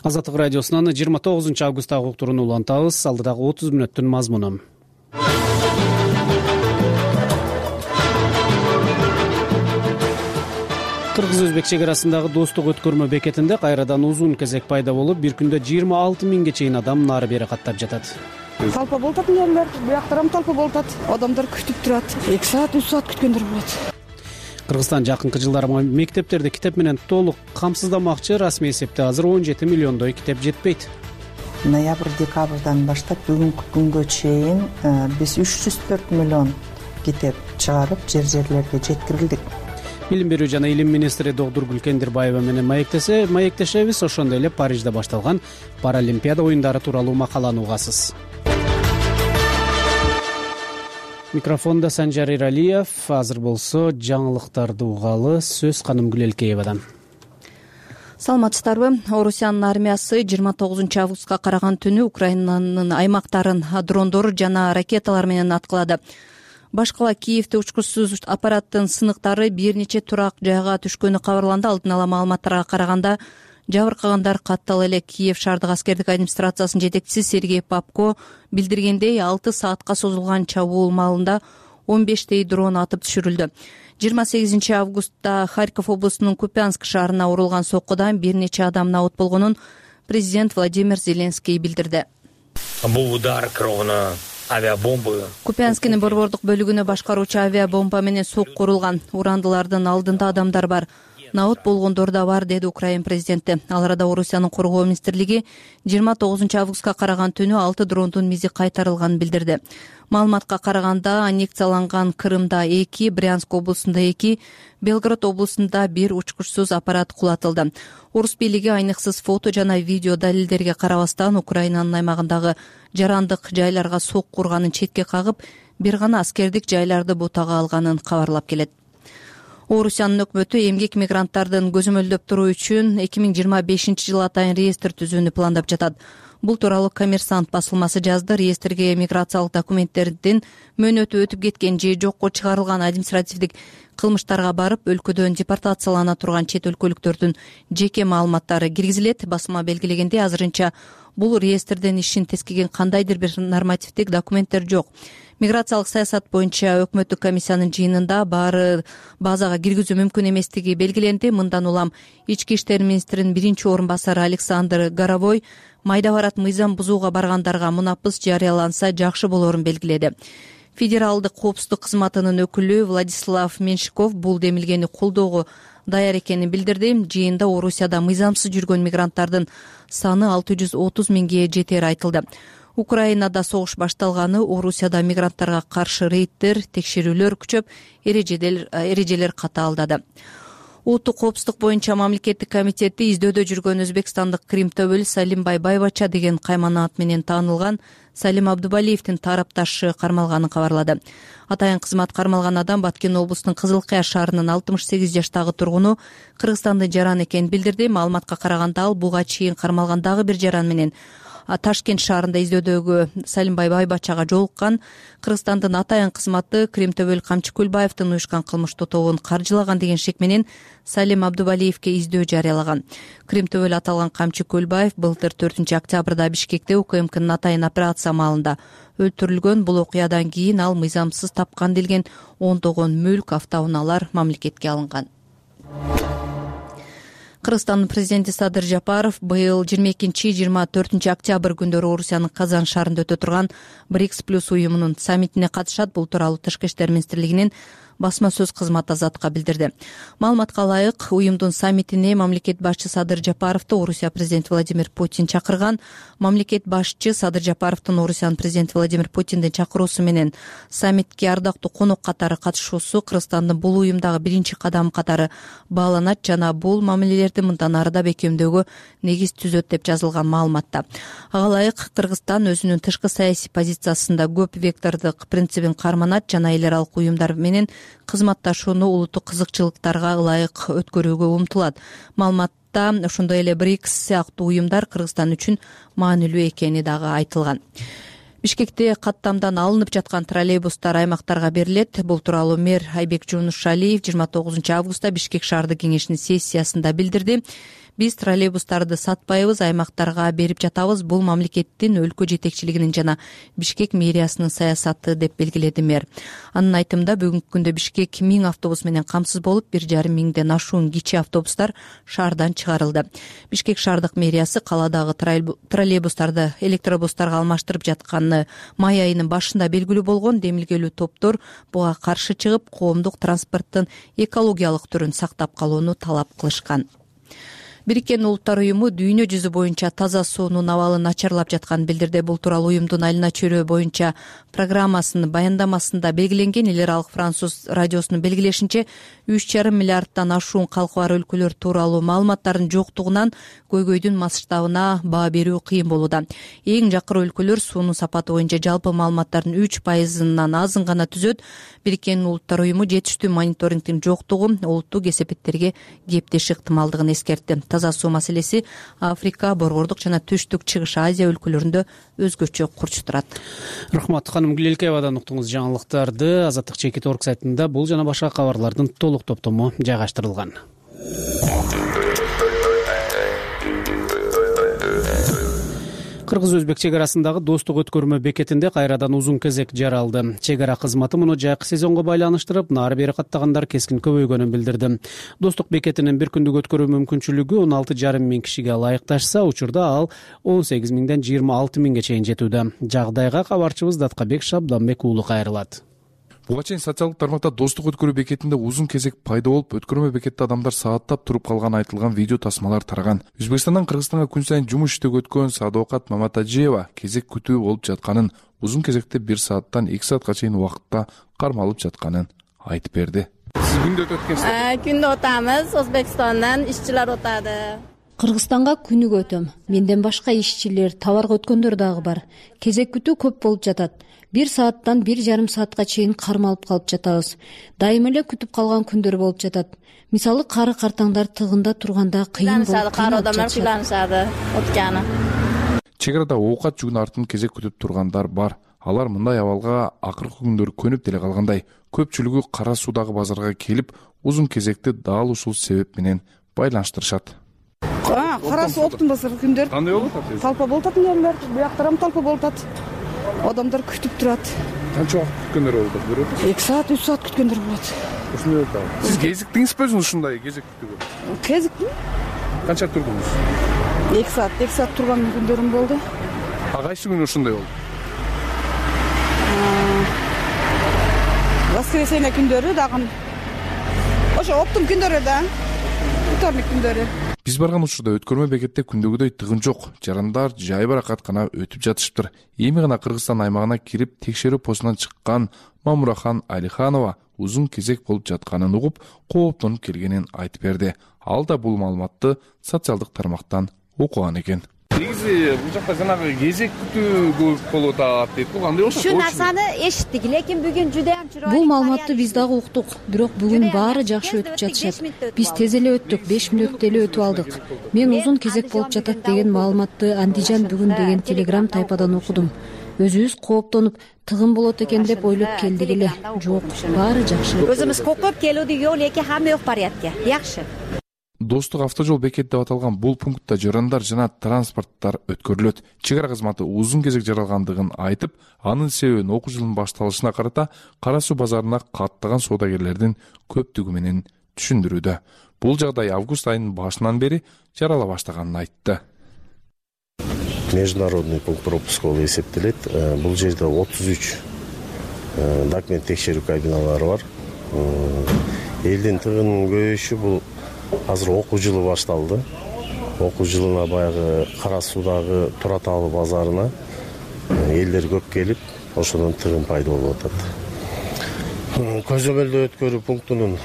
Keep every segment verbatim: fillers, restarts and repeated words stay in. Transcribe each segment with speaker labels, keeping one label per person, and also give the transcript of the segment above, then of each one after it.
Speaker 1: Азаттык радиосунан жыйырма тогузунчу августтагы уктурууну улантабыз. Алдыдагы отуз мүнөттүн мазмуну. Кыргыз-Өзбек чек арасындагы достук өткөрмө бекетинде кайрадан узун кезек пайда болуп, бир күндө жыйырма алты миңге чейин адам нары бери каттап жатат.
Speaker 2: Талпа болуп атат элер, бияктарам талпа болуп атат. Адамдар күтүп турат. эки саат, үч саат күткөндөр болот.
Speaker 1: Кыргызстан жакынкы жылдары мектептерди китеп менен толук камсыздамакчы. Расмий эсепте азыр он жети миллиондой китеп жетпейт.
Speaker 3: Ноябрь-декабрдан баштап бүгүнкү күнгө чейин биз үч жүз төрт миллион китеп чыгарып, жер-жерлерге жеткирилдик.
Speaker 1: Билим берүү жана илим министри Доктур Гүлкендирбаева менен маектесе, маектешебиз. Ошондой эле Парижде башталган Паралимпиада оюндары тууралуу макаланы угасыз. Микрофонда Санжар Иралиев. Азыр болсо жаңылыктарды угалы. Сөз Каным Гүлелкеевадан.
Speaker 4: Саламатсыздарбы? Орусиянын армиясы жыйырма тогузунчу августка караган түнү Украинанын аймактарын дрондор жана ракеталар менен аткылады. Башкала Киевде учкучсуз аппараттын сыныктары бир нече турак жайга түшкөнү кабарланды. Алдын ала маалыматтарга караганда жабыркагандар каттал эле. Киев шаардык аскердик администрациясынын жетекчиси Сергей Попко билдиргендей, алты саатка созулган чабуул маалында он бештей дрон атып түшүрүлдү. жыйырма сегизинчи августта Харьков облусунун Купянск шаарына урулган соккудан бир нече адам набыт болгонун президент Владимир Зеленский билдирди.
Speaker 5: Бул удар кровно авиабомбы.
Speaker 4: Купянскинин борбордук бөлүгүнө башкаруучу авиабомба менен сокку урулган. Урандылардын алдында адамдар бар. Набыт болгондор да бар, деди Украин президенти. Ал арада Орусиянын коргоо министрлиги жыйырма тогузунчу августка караган түнү алты дрондун мизи кайтарылганын билдирди. Маалыматка караганда аннексияланган Крымда эки, Брянск облусунда эки, Белгород облусунда бир учкучсуз аппарат кулатылды. Орус бийлиги айныксыз фото жана видео далилдерге карабастан Украинанын аймагындагы жарандык жайларга сокку урганын четке кагып, бир гана аскердик жайларды бутага алганын кабарлап келет. Орусиянын өкмөтү эмгек мигранттардын көзөмөлдөп туруу үчүн эки миң жыйырма бешинчи жылы атайын реестр түзүүнү пландап жатат. Бул тууралуу Коммерсант басылмасы жазды. Реестрге миграциялык документтердин мөөнөтү өтүп кеткен же жокко чыгарылган административдик кылмыштарга барып, өлкөдөн депортациялана турган чет өлкөлүктөрдүн жеке маалыматтары киргизилет. Басма белгилегендей, азырынча бул реестрден ишин тескеген кандайдыр бир нормативдик документтер жок. Миграциялык саясат боюнча өкмөттүк комиссиянын жыйынында баары базага киргизүү мүмкүн эместиги белгиленди. Мындан улам ички иштер министринин биринчи орун басары Александр Горовой майда барат мыйзам бузууга баргандарга мунапыс жарыяланса жакшы болорун белгиледи. Федералдык коопсуздук кызматынын өкүлү Владислав Меншиков бул демилгени колдоого даяр экенин билдирди. Жыйында Орусияда мыйзамсыз жүргөн мигранттардын саны алты жүз отуз миңге жетери айтылды. Украинада согуш башталганы, Орусияда мигранттарга каршы рейдтер, текшерүүлөр күчөп, эрежелер эрежелер катаалдады. Улуттук коопсуздук боюнча мамлекеттик комитети издөөдө жүргөн өзбекстандык Крим төбөл Салимбай Байбача деген каймана ат менен таанылган Салим Абдубалиевдин тарапташы кармалганын кабарлады. Атайын кызмат кармалган адам Баткен облусунун Кызыл Кая шаарынын алтымыш сегиз жаштагы тургуну, Кыргызстандын жараны экенин билдирди. Маалыматка караганда ал буга чейин кармалган дагы бир жаран менен Ташкент шаарында издөөдөгү Салимбай Байбачага жолуккан. Кыргызстандын атайын кызматы Крим төбөл Камчы Көлбаевдин уюшкан кылмыштуу тобун каржылаган деген шек менен Салим Абдубалиевке издөө жарыялаган. Крим төбөл аталган Камчы Көлбаев былтыр төртүнчү октябрда Бишкекте УКМКнын атайын операция маалында өлтүрүлгөн. Бул окуядан кийин ал мыйзамсыз тапкан делген ондогон мүлк, автоунаалар мамлекетке алынган. Кыргызстандын президенти Садыр Жапаров быйыл жыйырма экинчи жыйырма төртүнчү октябрь күндөрү Орусиянын Казан шаарында өтө турган БРИКС плюс уюмунун саммитине катышат. Бул тууралуу Тышкы иштер министрлигинин басма сөз кызматы Азаттыкка билдирди. Маалыматка ылайык, уюмдун саммитине мамлекет башчы Садыр Жапаровду Орусия президенти Владимир Путин чакырган. Мамлекет башчы Садыр Жапаровдун Орусиянын президенти Владимир Путиндин чакыруусу менен саммитке ардактуу конок катары катышуусу Кыргызстандын бул уюмдагы биринчи кадам катары бааланат жана бул мамилелерди мындан ары да бекемдөөгө негиз түзөт деп жазылган маалыматта. Ага ылайык, Кыргызстан өзүнүн тышкы саясий позициясында көп вектордук принцибин карманат жана эл аралык уюмдар менен кызматташууну улуттук кызыкчылыктарга ылайык өткөрүүгө умтулат. Маалыматта ошондой эле БРИКС сыяктуу уюмдар Кыргызстан үчүн маанилүү экени дагы айтылган. Бишкекте каттамдан алынып жаткан троллейбустар аймактарга берилет. Бул тууралуу мэр Айбек Жунушалиев жыйырма тогузунчу августта Бишкек шаардык кеңешинин сессиясында билдирди. Биз троллейбустарды сатпайбыз, аймактарга берип жатабыз. Бул мамлекеттин өлкө жетекчилигинин жана Бишкек мэриясынын саясаты деп белгиледи мэр. Анын айтымында бүгүнкү күндө Бишкек миң автобус менен камсыз болуп, бир жарым миңден ашуун кичи автобустар шаардан чыгарылды. Бишкек шаардык мэриясы каладагы троллейбустарды электробустарга алмаштырып жатканын май айынын башында белгилүү болгон. Демилгелүү топтор буга каршы чыгып, коомдук транспорттун экологиялык түрүн сактап калууну талап кылышкан. Бириккен Улуттар уюму дүйнө жүзү боюнча таза суунун абалы начарлап жатканын билдирди. Бул тууралуу уюмдун айлана чөйрө боюнча программасынын баяндамасында белгиленген. Эл аралык француз радиосунун белгилешинче, үч жарым миллиарддан ашуун калкы бар өлкөлөр тууралуу маалыматтардын жоктугунан көйгөйдүн масштабына баа берүү кыйын болууда. Эң жакыр өлкөлөр суунун сапаты боюнча жалпы маалыматтардын үч пайызынан азын гана түзөт. Бириккен Улуттар уюму жетиштүү мониторингдин жоктугу улуттук кесепеттерге кептеши ыктымалдыгын эскертти. Таза суу маселеси Африка, Борбордук жана Түштүк Чыгыш Азия өлкөлөрүндө өзгөчө курч турат.
Speaker 1: Рахмат ханым Гүлелкеевадан уктуңуз жаңылыктарды. Азаттык чекит орг сайтында бул жана башка кабарлардын толук топтому жайгаштырылган. Кыргыз-Өзбек чек арасындагы достук өткөрмө бекетинде кайрадан узун кезек жаралды. Чек ара кызматы муну жайкы сезонго байланыштырып, нары бери каттагандар кескин көбөйгөнүн билдирди. Достук бекетинин бир күндүк өткөрүү мүмкүнчүлүгү он алты жарым миң кишиге ылайыкташса, учурда ал он сегиз миңден жыйырма алты миңге чейин жетүүдө. Жагдайга кабарчыбыз Даткабек Шабданбек уулу кайрылат.
Speaker 6: Буга чейин социалдык тармакта достук өткөрүү бекетинде узун кезек пайда болуп, өткөрмө бекетте адамдар сааттап туруп калган айтылган видео тасмалар тараган. Өзбекстандан Кыргызстанга күн сайын жумуш иштөөгө өткөн Садоокат Маматажиева кезек күтүү болуп жатканын, узун кезекте бир сааттан эки саатка чейин убакытта кармалып жатканын айтып берди. Сиз күндө өтөт экенсиз?
Speaker 7: Күндө отамыз, Өзбекстандан ишчилер отады.
Speaker 8: Кыргызстанга күнүгө өтөм. Менден башка ишчилер, товарга өткөндөр дагы бар. Кезек күтүү көп болуп жатат. Бир сааттан бир жарым саатка чейин кармалып калып жатабыз. Дайым эле күтүп калган күндөр болуп жатат. Мисалы, кары картаңдар тыгында турганда кыйын болуп
Speaker 7: кары адамдар кыйланышады өткөнү.
Speaker 6: Чек арада оокат жүгүн артын кезек күтүп тургандар бар. Алар мындай абалга акыркы күндөр көнүп деле калгандай. Көпчүлүгү кара суудагы базарга келип, узун кезекти дал ушул себеп менен байланыштырышат.
Speaker 2: Кара суу оптун базар күндөр.
Speaker 6: Кандай болуп атат?
Speaker 2: Толпа болуп атат элер. Бияктарам толпа болуп атат. Адамдар күтүп турат.
Speaker 6: Канча убакыт күткөндөр болот бирөө?
Speaker 2: эки саат, үч саат күткөндөр болот.
Speaker 6: Ушундай болот. Сиз кезиктиңизби ушундай кезек күтүүгө?
Speaker 2: Кезиктим.
Speaker 6: Канча турдуңуз?
Speaker 2: эки саат, эки саат турган күндөрүм болду.
Speaker 6: А кайсы күнү ушундай болду?
Speaker 2: Воскресенье күндөрү дагы. Ошо оптун күндөрү да. Вторник күндөрү.
Speaker 6: Биз барган учурда өткөрмө бекетте күндөгүдөй тыгын жок. Жарандар жай баракат гана өтүп жатышыптыр. Эми гана Кыргызстан аймагына кирип текшерүү постунан чыккан Мамурахан Алиханова узун кезек болуп жатканын угуп, кооптонуп келгенин айтып берди. Ал да бул маалыматты социалдык тармактан окуган экен. Негизи бул жакта жанагы кезек күтүү көп болуп атат дейт. Бул кандай болот?
Speaker 7: Ушул нерсени эшиттик, лекин бүгүн жудам чырайлуу.
Speaker 8: Бул маалыматты биз дагы уктук, бирок бүгүн баары жакшы өтүп жатышат. Биз тез эле өттүк, беш мүнөттө эле өтүп алдык. Мен узун кезек болуп жатат деген маалыматты Андижан бүгүн деген телеграм тайпадан окудум. Өзүбүз кооптонуп, тыгын болот экен деп ойлоп келдик эле. Жок, баары жакшы.
Speaker 7: Өзүбүз коркуп келүүдүк жок, лекин хамма өк порядке. Жакшы.
Speaker 6: Достук автожол бекет деп аталган бул пунктта жарандар жана транспорттар өткөрүлөт. Чек ара кызматы узун кезек жаралгандыгын айтып, анын себебин окуу жылынын башталышына карата Кара суу базарына каттаган соодагерлердин көптүгү менен түшүндүрүүдө. Бул жагдай август айынын башынан бери жарала баштаганын айтты.
Speaker 9: Международный пункт пропуска болуп эсептелет. Бул жерде отуз үч документ текшерүү кабиналары бар. Элдин тыгынын көбөйүшү бул азыр окуу жылы башталды. Окуу жылына баягы Кара суудагы Тураталы базарына элдер көп келип, ошодон тыгын пайда болуп атат. Көзөмөлдөө өткөрүү пунктунун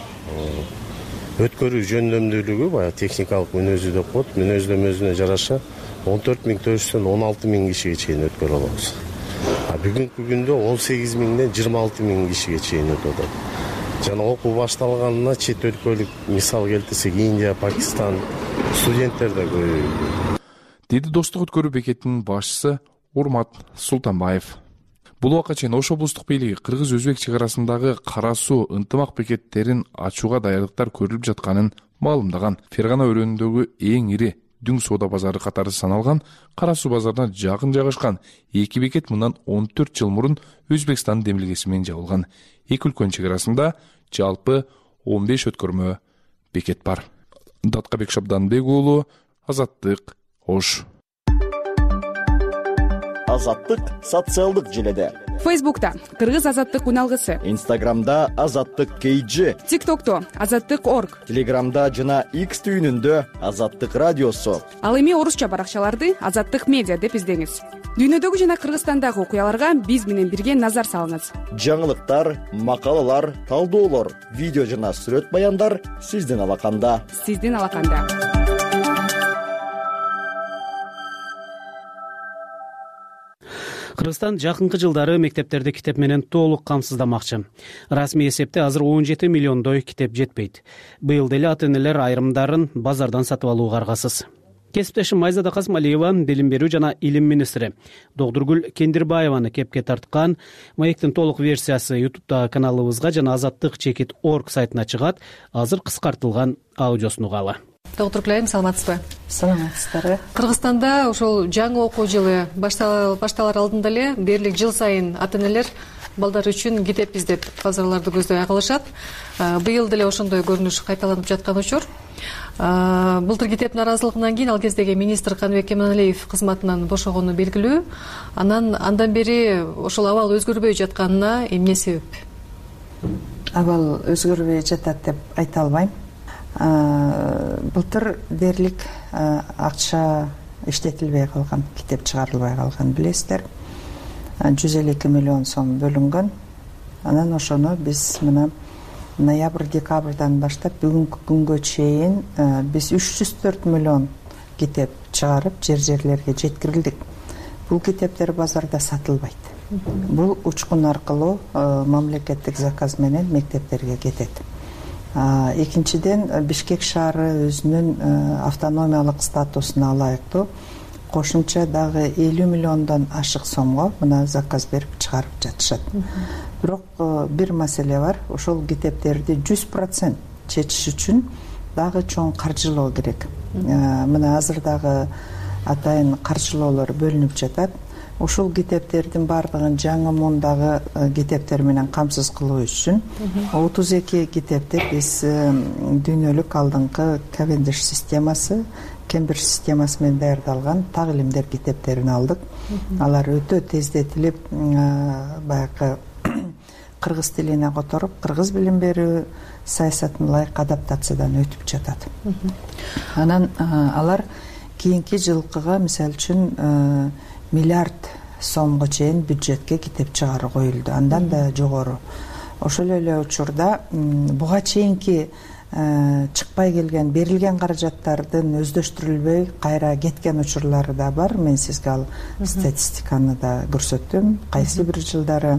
Speaker 9: өткөрүү жөндөмдүүлүгү баягы техникалык мүнөзү деп коет. Мүнөздөмөсүнө жараша он төрт миң төрттөн он алты миң кишиге чейин өткөрө алабыз. А бүгүнкү күндө он сегиз миңден жыйырма алты миң кишиге чейин өтүп атат. Жана окуу башталганына чет өлкөлүк мисал келтирсек, Индия, Пакистан студенттер да көбөйдү.
Speaker 6: Деди достук өткөрүү бекетинин башчысы Урмат Султанбаев. Бул убакка чейин Ош облустук бийлиги кыргыз өзбек чек арасындагы Кара суу ынтымак бекеттерин ачууга даярдыктар көрүлүп жатканын маалымдаган. Фергана өрөөнүндөгү эң ири дүң соода базары катары саналган Кара суу базарына жакын жайгашкан эки бекет мындан он төрт жыл мурун Өзбекстандын демилгеси менен жабылган. Эки өлкөнүн чек арасында жалпы он беш өткөрмө бекет бар. Даткабек Шабданбек уулу, Азаттык, Ош.
Speaker 10: Азаттык социалдык желеде.
Speaker 2: Фейсбукта Кыргыз азаттык уналгысы,
Speaker 10: Инстаграмда Азаттык кей джи,
Speaker 2: ТикТокто Азаттык орг,
Speaker 10: Телеграмда жана X түйүнүндө Азаттык радиосу.
Speaker 2: Ал эми орусча баракчаларды Азаттык медиа деп издеңиз. Дүйнөдөгү жана Кыргызстандагы окуяларга биз менен бирге назар салыңыз.
Speaker 10: Жаңылыктар, макалалар, талдоолор, видео жана сүрөт баяндар сиздин алаканда.
Speaker 2: Сиздин алаканда.
Speaker 1: Кыргызстан жакынкы жылдары мектептерди китеп менен толук камсыздамакчы. Расмий эсепте азыр он жети миллиондой китеп жетпейт. Быйыл деле ата-энелер айрымдарын базардан сатып алууга аргасыз. Кесиптешим Майзада Касмалиева, билим берүү жана илим министри Догдургүл Кендирбаеваны кепке тарткан маектин толук версиясы ютубта каналыбызга жана азаттык чекит орг сайтына чыгат. Азыр кыскартылган аудиосун угалы.
Speaker 11: Доктор Айым, саламатсызбы?
Speaker 3: Саламатсыздар.
Speaker 11: Кыргызстанда ошол жаңы окуу жылы башталар алдында эле дээрлик жыл сайын ата-энелер балдар үчүн китеп издеп базарларды көздөй кылышат. Быйыл деле ошондой көрүнүш кайталанып жаткан учур. Былтыр китеп наразылыгынан кийин ал кездеги министр Каныбек Кемалиев кызматынан бошогону белгилүү. Анан андан бери ошол абал өзгөрбөй жатканына эмне себеп?
Speaker 3: Абал өзгөрбөй жатат деп айта албайм. Былтыр дээрлик акча иштетилбей калган, китеп чыгарылбай калган, билесиздер. жүз элүү эки миллион сом бөлүнгөн. Анан ошону биз мына ноябрь декабрдан баштап бүгүнкү күнгө чейин биз үч жүз төрт миллион китеп чыгарып жер жерлерге жеткирилдик. Бул китептер базарда сатылбайт. Бул учкун аркылуу мамлекеттик заказ менен мектептерге кетет. Экинчиден, Бишкек шаары өзүнүн автономиялык статусуна ылайыктуу кошумча дагы элүү миллиондон ашык сомго мына заказ берип чыгарып жатышат. Бирок бир маселе бар, ошол китептерди жүз процент чечиш үчүн дагы чоң каржылоо керек. Мына азыр дагы атайын каржылоолор бөлүнүп жатат. Ушул китептердин бардыгын жаңы мундагы китептер менен камсыз кылуу үчүн отуз эки китепти биз дүйнөлүк алдыңкы Cavendish системасы, Кембридж системасы менен даярдалган так илимдер китептерин алдык. Алар өтө тездетилип, баягы кыргыз тилине которуп, кыргыз билим берүү саясатына ылайык адаптациядан өтүп жатат. Анан алар кийинки жылкыга, мисалы үчүн, миллиард сомго чейин бюджетке китеп чыгаруу коюлду, андан да жогору. Ошол эле учурда буга чейинки чыкпай келген, берилген каражаттардын өздөштүрүлбөй кайра кеткен учурлары да бар. Мен сизге ал статистиканы да көрсөттүм. Кайсы бир жылдары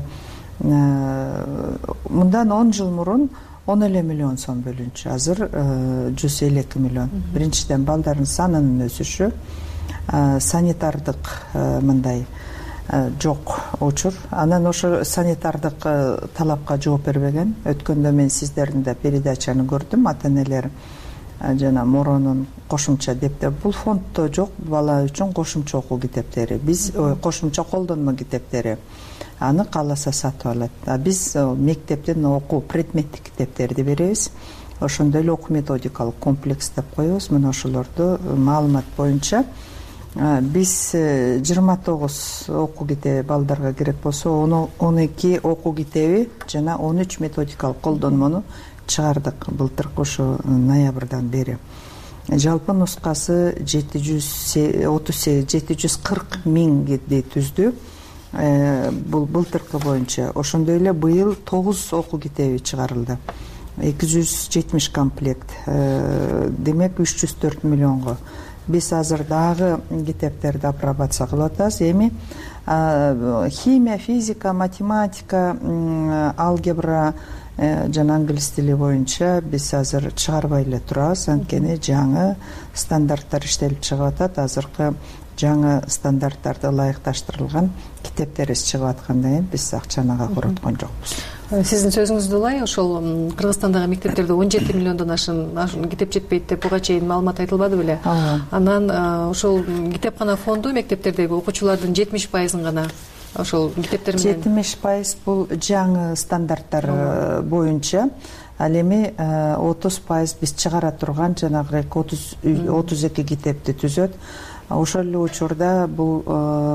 Speaker 3: мындан он жыл мурун он элүү миллион сом бөлүнчү, азыр жүз элүү эки миллион. Биринчиден балдардын санынын өсүшү, санитардык мындай жок учур. Анан ошо санитардык талапка жооп бербеген. Өткөндө мен сиздердин да передачаны көрдүм. Ата-энелер жана моронун кошумча деп де, бул фонддо жок, бала үчүн кошумча окуу китептери. Биз кошумча колдонмо китептери. Аны кааласа сатып алат. А биз мектептен окуу предметтик китептерди беребиз. Ошондой эле окуу методикалык комплекс деп коебуз. Мына ошолорду маалымат боюнча биз жыйырма тогуз окуу китеби балдарга керек болсо, он эки окуу китеби жана он үч методикалык колдонмону чыгардык былтыркы ошо ноябрдан бери. Жалпы нускасы жети жүз отуз сегиз жети жүз кырк миңди түздү. Бул былтыркы боюнча. Ошондой эле быйыл тогуз окуу китеби чыгарылды. эки жүз жетимиш комплект. Демек үч жүз төрт миллионго. Биз азыр дагы китептерди апробация кылып атабыз. Эми химия, физика, математика, алгебра, жана англис тили боюнча биз азыр чыгарбай эле турабыз, анткени жаңы стандарттар иштелип чыгып атат. Азыркы жаңы стандарттарды ылайыкташтырылган китептерибиз чыгып аткандан кийин биз акчаны ага короткон жокпуз.
Speaker 11: Сиздин сөзүңүздү улай, ошол Кыргызстандагы мектептерде он жети миллиондон ашын китеп жетпейт деп буга чейин маалымат айтылбады беле? Анан ошол китепкана фонду мектептердеги окуучулардын жетимиш пайызын гана ошол китептер менен.
Speaker 3: жетимиш пайыз бул жаңы стандарттар боюнча, ал эми отуз пайыз биз чыгара турган жанагы отуз эки китепти түзөт. Ошол эле учурда бул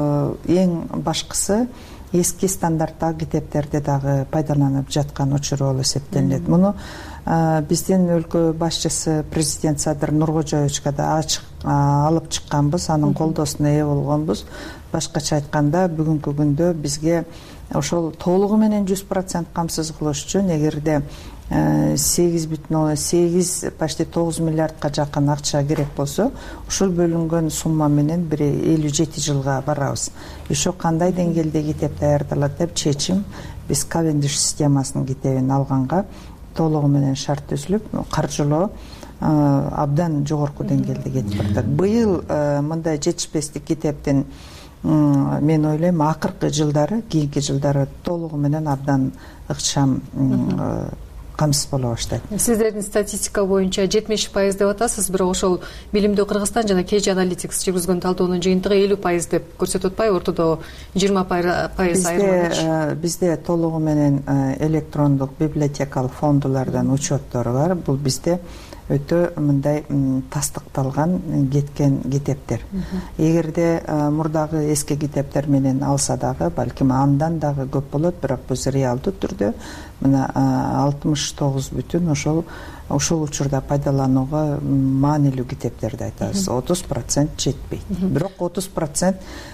Speaker 3: эң башкысы эски стандарттагы китептерди дагы пайдаланып жаткан учуру болуп эсептелет. Муну биздин өлкө башчысы президент Садыр Нуркожоевичке да ачык алып чыкканбыз, анын колдоосуна ээ болгонбуз. Башкача айтканда, бүгүнкү күндө бизге ошол толугу менен жүз процент камсыз кылыш үчүн эгерде сегиз бүтүн сегиз почти тогуз миллиардка жакын акча керек болсо, ушул бөлүнгөн сумма менен бир элүү жети жылга барабыз. Ошо кандай деңгээлде китеп даярдалат деп чечим биз Кавендиш системасынын китебин алганга толугу менен шарт түзүлүп, каржылоо абдан жогорку деңгээлде кетип атат. Быйыл мындай жетишпестик китептин мен ойлойм акыркы жылдары, кийинки жылдары толугу менен абдан ыкчам камсыз боло баштайт.
Speaker 11: Сиздердин статистика боюнча жетимиш пайыз деп атасыз, бирок ошол Билимдүү Кыргызстан жана Кежи Аналитикс жүргүзгөн талдоонун жыйынтыгы элүү пайыз деп көрсөтүп атпайбы? Ортодо жыйырма пайыз айырмалык.
Speaker 3: Бизде толугу менен электрондук библиотекалык фондулардан учеттор бар. Бул бизде өтө мындай тастыкталган кеткен китептер. Эгерде мурдагы эски китептер менен алса дагы, балким андан дагы көп болот, бирок биз реалдуу түрдө мына алтымыш тогуз бүтүн ошол ошол учурда пайдаланууга маанилүү китептерди айтабыз. отуз процент жетпейт. Бирок отуз процент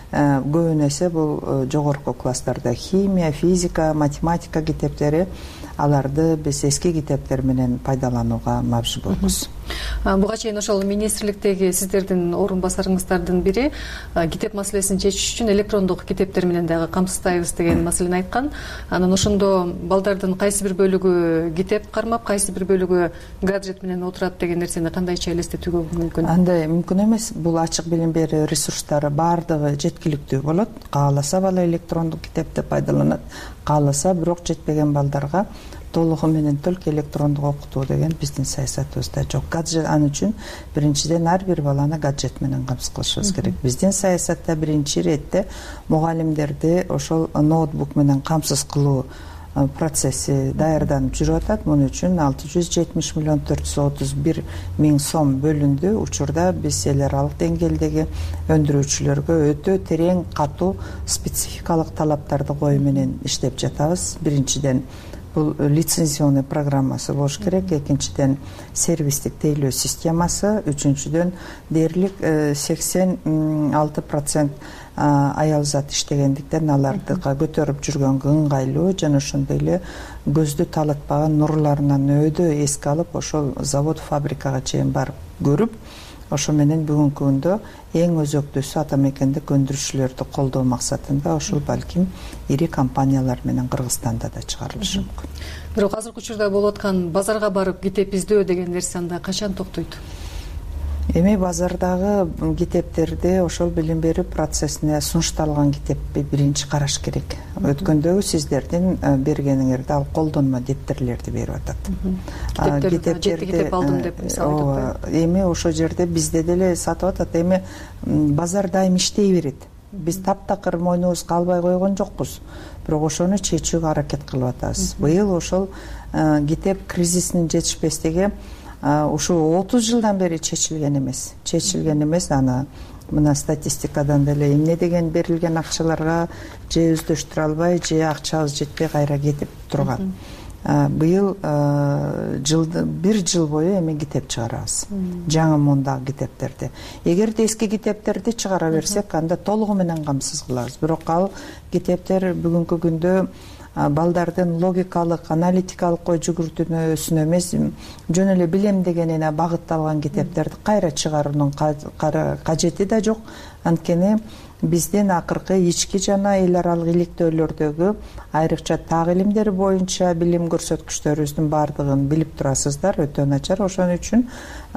Speaker 3: көбүн эсе бул жогорку класстарда химия, физика, математика китептери, аларды биз эски китептер менен пайдаланууга мажбурбуз.
Speaker 11: Буга чейин ошол министрликтеги сиздердин орун басарыңыздардын бири китеп маселесин чечиш үчүн электрондук китептер менен дагы камсыздайбыз деген маселени айткан. Анан ошондо балдардын кайсы бир бөлүгү китеп кармап, кайсы бир бөлүгү гаджет менен отурат деген нерсени кандайча элестетүүгө мүмкүн?
Speaker 3: Андай мүмкүн эмес. Бул ачык билим берүү ресурстары баардыгы жеткиликтүү болот. Кааласа бала электрондук китепти пайдаланат, кааласа бирок жетпеген балдарга толугу менен только электрондук окутуу деген биздин саясатыбызда жок. Гаджет ан үчүн биринчиден ар бир баланы гаджет менен камсыз кылышыбыз керек. Биздин саясатта биринчи иретте мугалимдерди ошол ноутбук менен камсыз кылуу процесси даярданып жүрүп атат. Муну үчүн алты жүз жетимиш миллион төрт жүз отуз бир миң сом бөлүндү. Учурда биз эл аралык деңгээлдеги өндүрүүчүлөргө өтө терең, катуу спецификалык талаптарды коюу менен иштеп жатабыз. Биринчиден бул лицензионный программасы болуш керек, экинчиден сервистик тейлөө системасы, үчүнчүдөн дээрлик сексен алты процент аял зат иштегендиктен аларды көтөрүп жүргөнгө ыңгайлуу жана ошондой эле көздү талатпаган нурларынан өйдө эске алып, ошол завод, фабрикага чейин барып көрүп, ошо менен бүгүнкү күндө эң өзөктүүсү ата мекендик өндүрүүчүлөрдү колдоо максатында ошол балким ири компаниялар менен Кыргызстанда да чыгарылышы мүмкүн.
Speaker 11: Бирок азыркы учурда болуп аткан базарга барып китеп издөө деген нерсе анда качан токтойт?
Speaker 3: Эми базардагы китептерди ошол билим берүү процессине сунушталган китепти биринчи караш керек. Өткөндөгү сиздердин бергениңерди ал колдонмо дептерлерди берип атат.
Speaker 11: Китептерди китеп алдым деп мисалы айтып.
Speaker 3: Эми ошол жерде бизде деле сатып атат. Эми базар дайым иштей берет. Биз таптакыр мойнубузга албай койгон жокпуз. Бирок ошону чечүүгө аракет кылып атабыз. Быйыл ошол китеп кризисинин жетишпестиги ушул отуз жылдан бери чечилген эмес. Чечилген эмес. Аны мына статистикадан деле эмне деген берилген акчаларга же өздөштүрө албай, же акчабыз жетпей кайра кетип турган. Быйыл жылды бир жыл бою эми китеп чыгарабыз. Жаңы мундагы китептерди. Эгерде эски китептерди чыгара берсек, анда толугу менен камсыз кылабыз. Бирок ал китептер бүгүнкү күндө балдардын логикалык аналитикалык ой жүгүртүүсүнө эмес жөн эле билем дегенине багытталган китептерди кайра чыгаруунун кажети да жок. Анткени биздин акыркы ички жана эл аралык иликтөөлөрдөгү айрыкча так илимдер боюнча билим көрсөткүчтөрүбүздүн баардыгын билип турасыздар, өтө начар. Ошон үчүн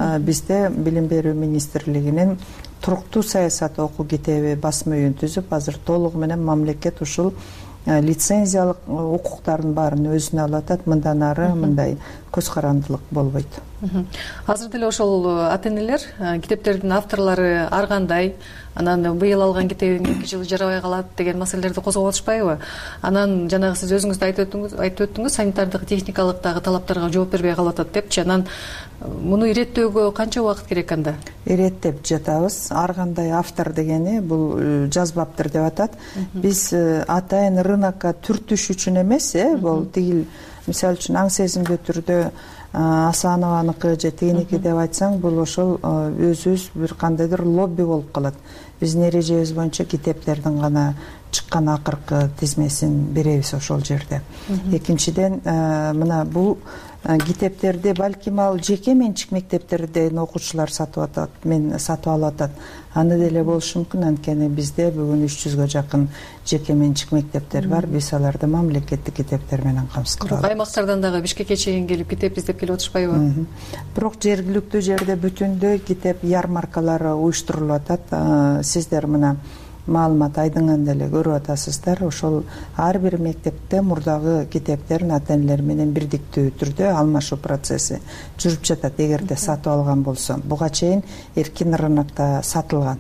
Speaker 3: бизде Билим берүү министрлигинин туруктуу саясат окуу китеби басма үйүн түзүп, азыр толугу менен мамлекет ушул лицензиялык укуктардын баарын өзүнө алып атат. Мындан ары мындай көз карандылык болбойт.
Speaker 11: Азыр деле ошол ата энелер китептердин авторлору ар кандай, анан быйыл алган китебиң эки жыл жарабай калат деген маселелерди козгоп атышпайбы? Анан жанагы сиз өзүңүз да айтып өттүңүз, айтып өттүңүз, санитардык, техникалык дагы талаптарга жооп бербей калып атат депчи. Анан муну иреттөөгө канча убакыт керек анда?
Speaker 3: Иреттеп жатабыз. Ар кандай автор дегени бул жазбаптыр деп атат. Биз атайын рынокко түртүш үчүн эмес, э, бул тигил мисалы үчүн аң сезимдүү түрдө Асанованыкы же тигиники деп айтсаң, бул ошол өзүбүз бир кандайдыр лобби болуп калат. Биздин эрежебиз боюнча китептердин гана чыккан акыркы тизмесин беребиз ошол жерде. Экинчиден, мына бул китептерди балким ал жеке менчик мектептерден окуучулар сатып атат, мен сатып алып атат. Аны деле болушу мүмкүн, анткени бизде бүгүн үч жүзгө жакын жеке менчик мектептер бар. Биз аларды мамлекеттик китептер менен камсыз кылабыз.
Speaker 11: Аймактардан дагы Бишкекке чейин келип китеп издеп келип атышпайбы?
Speaker 3: Бирок жергиликтүү жерде бүтүндөй китеп ярмаркалары уюштурулуп атат. Сиздер мына маалымат айдыңан эле көрүп атасыздар. Ошол ар бир мектепте мурдагы китептерин ата энелер менен бирдиктүү түрдө алмашуу процесси жүрүп жатат. Эгерде сатып алган болсо, буга чейин эркин рынокто сатылган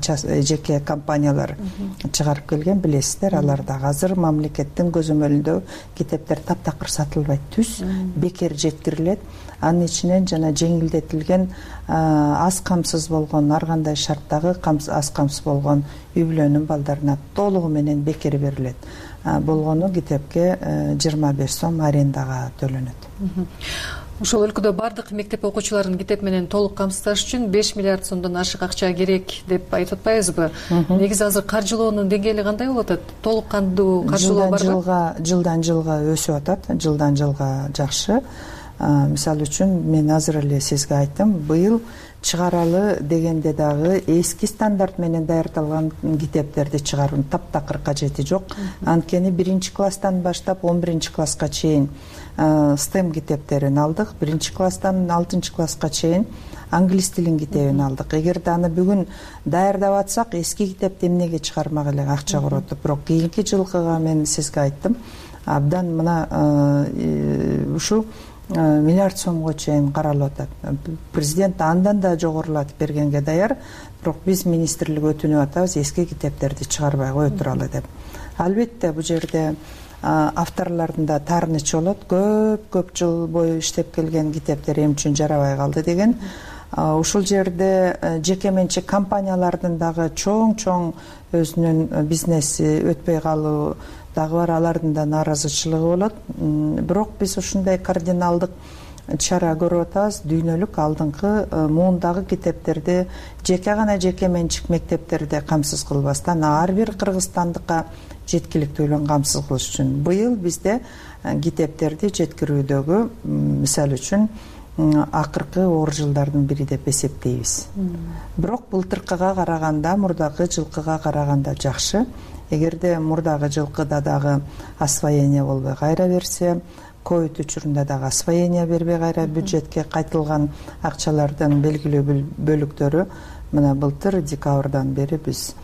Speaker 3: жеке компаниялар чыгарып келген, билесиздер. Алар дагы азыр мамлекеттин көзөмөлүндө китептер таптакыр сатылбайт, түз бекер жеткирилет. Анын ичинен жана жеңилдетилген аз камсыз болгон, ар кандай шарттагы аз камсыз болгон үй бүлөнүн балдарына толугу менен бекер берилет. Болгону китепке жыйырма беш сом арендага төлөнөт.
Speaker 11: Ошол өлкөдө бардык мектеп окуучуларын китеп менен толук камсыздаш үчүн беш миллиард сомдон ашык акча керек деп айтып атпайбызбы? Негизи азыр каржылоонун деңгээли кандай болуп атат? Толук кандуу каржылоо барбы?
Speaker 3: Жылдан жылга өсүп атат, жылдан жылга жакшы. Мисалы үчүн мен азыр эле сизге айттым, быйыл чыгаралы дегенде дагы эски стандарт менен даярдалган китептерди чыгаруунун таптакыр кажети жок. Анткени биринчи класстан баштап он биринчи класска чейин стем китептерин алдык, биринчи класстан алтынчы класска чейин англис тилин китебин алдык. Эгерде аны бүгүн даярдап атсак, эски китепти эмнеге чыгармак эле, акча коротуп. Бирок кийинки жылкыга мен сизге айттым, абдан мына ушу миллиард сомго чейин каралып атат. Президент андан да жогорулатып бергенге даяр, бирок биз министрлик өтүнүп атабыз, эски китептерди чыгарбай кое туралы деп. Албетте бул жерде авторлордун да таарынычы болот. Көп-көп жыл бою иштеп келген китептер эмне үчүн жарабай калды деген. Ушул жерде жеке менчик компаниялардын дагы чоң-чоң өзүнүн бизнеси өтпөй калуу дагы бар, алардын да нааразычылыгы болот. Бирок биз ушундай кардиналдык чара көрүп атабыз. Дүйнөлүк алдыңкы муундагы китептерди жеке гана жеке менчик мектептерде камсыз кылбастан ар бир кыргызстандыкка жеткиликтүүлүгүн камсыз кылыш үчүн быйыл бизде китептерди жеткирүүдөгү мисалы үчүн акыркы оор жылдардын бири деп эсептейбиз. Бирок былтыркыга караганда, мурдагы жылкыга караганда жакшы. Эгерде мурдагы жылкыда дагы освоение болбой кайра берсе, ковид учурунда дагы освоение бербей кайра бюджетке кайтылган акчалардын белгилүү бөлүктөрү мына былтыр декабрдан бери биз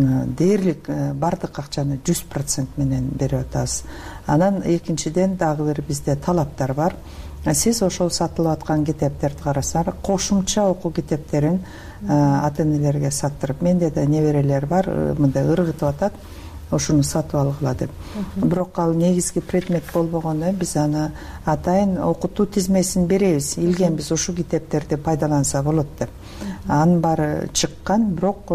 Speaker 3: дээрлик бардык акчаны жүз процент менен берип атабыз. Анан экинчиден дагы бир бизде талаптар бар. Сиз ошол сатылып аткан китептерди карасаңыз, кошумча окуу китептерин ата энелерге саттырып, менде да неберелер бар, мындай ыргытып атат, ошону сатып алгыла деп. Бирок ал негизги предмет болбогондо биз аны атайын окутуу тизмесин беребиз. Илгенбиз ушу китептерди пайдаланса болот деп. Анын баары чыккан, бирок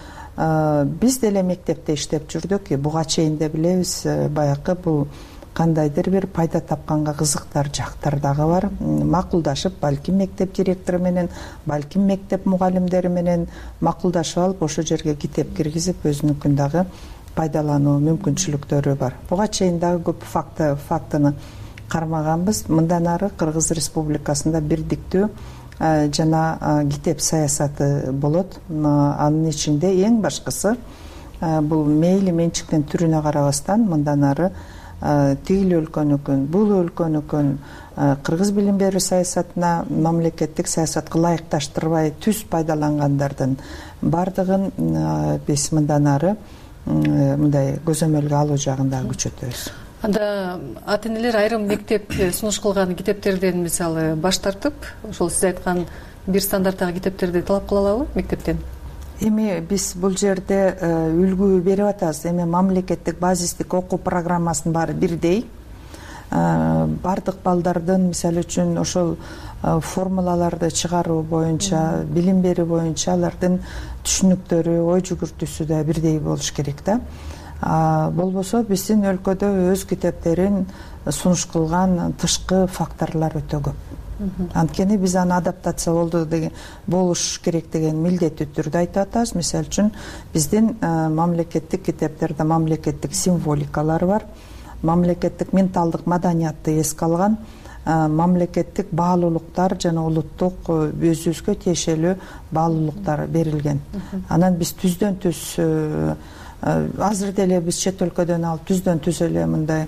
Speaker 3: биз деле мектепте иштеп жүрдүк, буга чейин да билебиз, баякы бул кандайдыр бир пайда тапканга кызыктар жактар дагы бар. Макулдашып, балким мектеп директору менен, балким мектеп мугалимдери менен макулдашып алып, ошол жерге китеп киргизип, өзүнүкүн дагы пайдалануу мүмкүнчүлүктөрү бар. Буга чейин дагы көп факты фактыны кармаганбыз. Мындан ары Кыргыз Республикасында бирдиктүү жана китеп саясаты болот. Анын ичинде эң башкысы бул мейли менчиктин түрүнө карабастан мындан ары тигил өлкөнүкүн, бул өлкөнүкүн кыргыз билим берүү саясатына мамлекеттик саясатка ылайыкташтырбай түз пайдалангандардын бардыгын биз мындан ары мындай көзөмөлгө алуу жагында күчөтөбүз.
Speaker 11: Анда ата энелер айрым мектеп сунуш кылган китептерден мисалы баш тартып, ошол сиз айткан бир стандарттагы китептерди талап кыла алабы мектептен?
Speaker 3: Эми биз бул жерде үлгү берип атабыз. Эми мамлекеттик базистик окуу программасынын баары бирдей. Бардык балдардын мисалы үчүн ошол формулаларды чыгаруу боюнча, билим берүү боюнча алардын түшүнүктөрү, ой жүгүртүүсү да бирдей болуш керек да. Болбосо биздин өлкөдө өз китептерин сунуш кылган тышкы факторлор өтө көп. Анткени биз аны адаптация болду деген болуш керек деген милдеттүү түрдө айтып атабыз. Мисалы үчүн биздин мамлекеттик китептерде мамлекеттик символикалар бар. Мамлекеттик менталдык маданиятты эске алган, мамлекеттик баалуулуктар жана улуттук өзүбүзгө тиешелүү баалуулуктар берилген. Анан биз түздөн түз азыр деле биз чет өлкөдөн алып түздөн түз эле мындай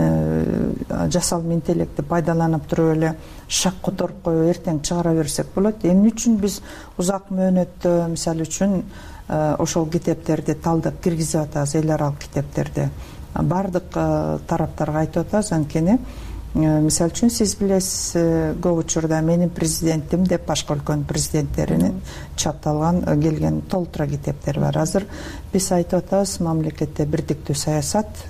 Speaker 3: жасалма интеллектти пайдаланып туруп эле шак которуп коюп эртең чыгара берсек болот. Эмне үчүн биз узак мөөнөттө мисалы үчүн ошол китептерди талдап киргизип атабыз, эл аралык китептерди. Бардык тараптарга айтып атабыз, анткени мисалы үчүн сиз билесиз, көп учурда менин президентим деп башка өлкөнүн президенттеринин чапталган келген толтура китептер бар. Азыр биз айтып атабыз, мамлекетте бирдиктүү саясат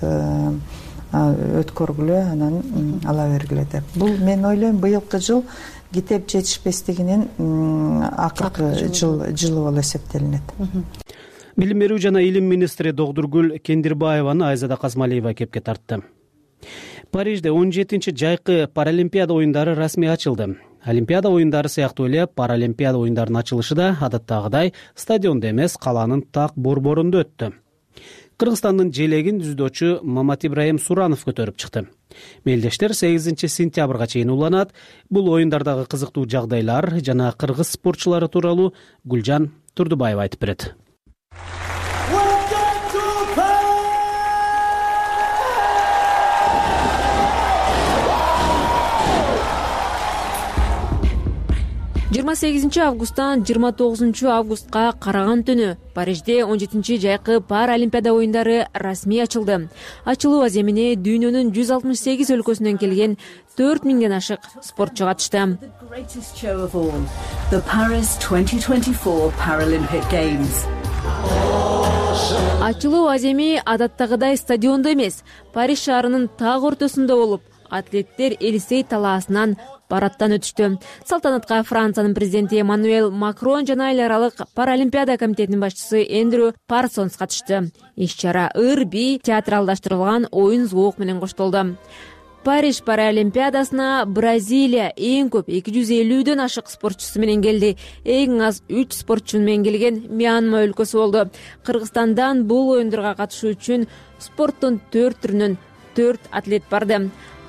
Speaker 3: өткөргүлө, анан ала бергиле деп. Бул мен ойлойм быйылкы жыл китеп жетишпестигинин акыркы жыл жылы болуп эсептелинет.
Speaker 1: Билим берүү жана илим министри Догдургүл Кендирбаеваны Айзада Казмалиева кепке тартты. Парижде он жетинчи жайкы Паралимпиада оюндары расмий ачылды. Олимпиада оюндары сыяктуу эле Паралимпиада оюндарынын ачылышы да адаттагыдай стадиондо эмес, калаанын так борборунда өттү. Кыргызстандын желегин дзюдочу Мамат Ибраим Суранов көтөрүп чыкты. Мелдештер сегизинчи сентябрга чейин уланат. Бул оюндардагы кызыктуу жагдайлар жана кыргыз спортчулары тууралуу Гүлжан Турдубаева айтып берет.
Speaker 8: жыйырма сегизинчи августтан жыйырма тогузунчу августка караган түнү Парижде он жетинчи жайкы Паралимпиада оюндары расмий ачылды. Ачылуу аземине дүйнөнүн жүз алтымыш сегиз өлкөсүнөн келген төрт миңден ашык спортчу катышты. Ачылуу аземи адаттагыдай стадиондо эмес, Париж шаарынын так ортосунда болуп, атлеттер Элисей талаасынан парадтан өтүштү. Салтанатка Франциянын президенти Эммануэль Макрон жана эл аралык Паралимпиада комитетинин башчысы Эндрю Парсонс катышты. Иш-чара ыр-би театралдаштырылган оюн зоок менен коштолду. Париж Паралимпиадасына Бразилия эң көп эки жүз элүүдөн ашык спортчусу менен келди. Эң аз үч спортчу менен келген Мьянма өлкөсү болду. Кыргызстандан бул оюндарга катышуу үчүн спорттун төрт түрүнөн төрт атлет барды.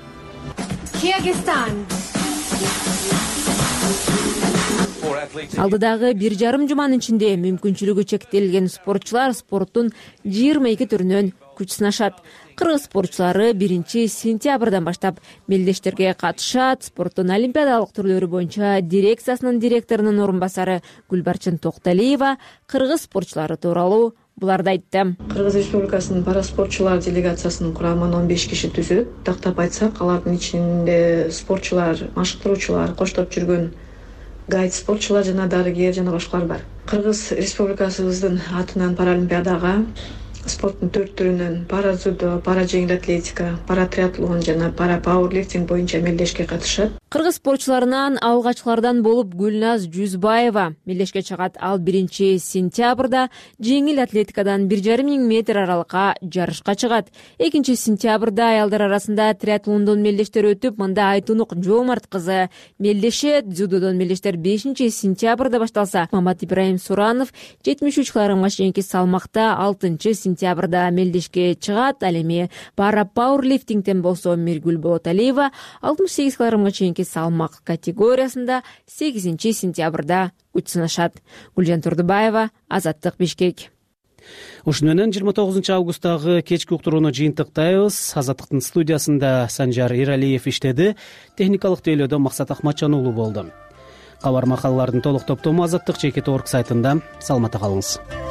Speaker 8: Алдыдагы бир жарым жуманын ичинде мүмкүнчүлүгү чектелген спортчулар спорттун жыйырма эки түрүнөн күч сынашат. Кыргыз спортчулары биринчи сентябрдан баштап мелдештерге катышат. Спорттун олимпиадалык түрлөрү боюнча дирекциясынын директорунун орун басары Гүлбарчын Токталиева кыргыз спортчулары тууралуу буларды айтты.
Speaker 12: Кыргыз Республикасынын параспортчулар делегациясынын курамын он беш киши түзөт. Тактап айтсак, алардын ичинде спортчулар, машыктыруучулар, коштоп жүргөн гайд спортчулар жана дарыгер жана башкалар бар. Кыргыз Республикасыбыздын атынан Паралимпиадага спорттун төрт түрүнөн пара дзюдо, пара жеңил атлетика, пара триатлон жана пара пауэрлифтинг боюнча мелдешке катышат.
Speaker 8: Кыргыз спортчуларынан алгачкылардан болуп Гүлназ Жүзбаева мелдешке чыгат. Ал биринчи сентябрда жеңил атлетикадан бир жарым миң метр аралыкка жарышка чыгат. экинчи сентябрда аялдар арасында триатлондон мелдештер өтүп, мында Айтунук Жоомарт кызы мелдешет. Дзюдодон мелдештер бешинчи сентябрда башталса, Мамат Ибраим Суранов жетимиш үч килограммга чейинки салмакта алтынчы сентябрда
Speaker 13: сентябрда мелдешке чыгат. Ал эми пара пауэрлифтингден болсо Миргүл Болоталиева алтымыш сегиз килограммга чейинки салмак категориясында сегизинчи сентябрда күч сынашат. Гүлжан Турдубаева, Азаттык, Бишкек.
Speaker 1: Ушуну менен жыйырма тогузунчу августтагы кечки уктурууну жыйынтыктайбыз. Азаттыктын студиясында Санжар Иралиев иштеди. Техникалык тейлөөдө Максат Ахматжан уулу болду. Кабар макалалардын толук топтому Азаттык чекит орг сайтында. Саламатта калыңыз.